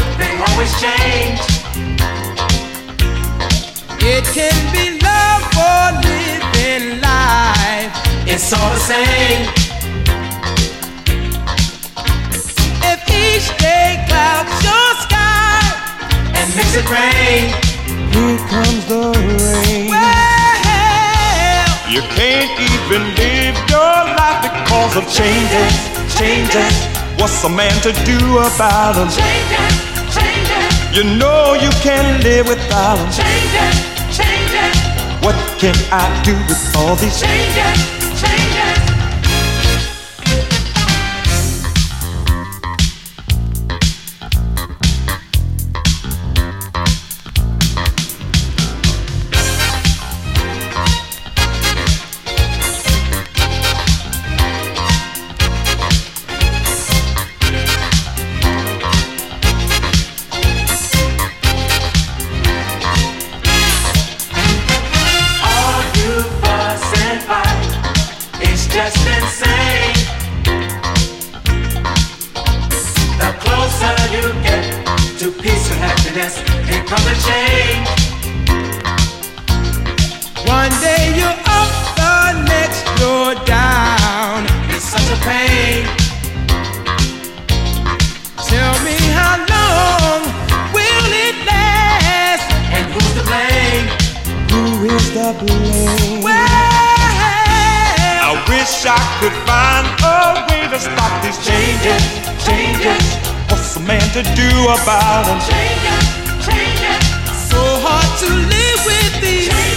they always change. It can be love for living life. It's all the same. If each day clouds your sky and makes it rain, here comes the rain. Well, you can't even live your life because of changes, changes. What's a man to do about them? Changes, changes. You know you can't live without them. Changes, changes. What can I do with all these changes, changes? Just insane. The closer you get to peace and happiness, here comes a change. One day you're up, the next you're down. It's such a pain. Tell me how long will it last? And who's to blame? Who is the blame? I wish I could find a way to stop these changes, changes. What's a man to do about them? Changes, changes. So hard to live with these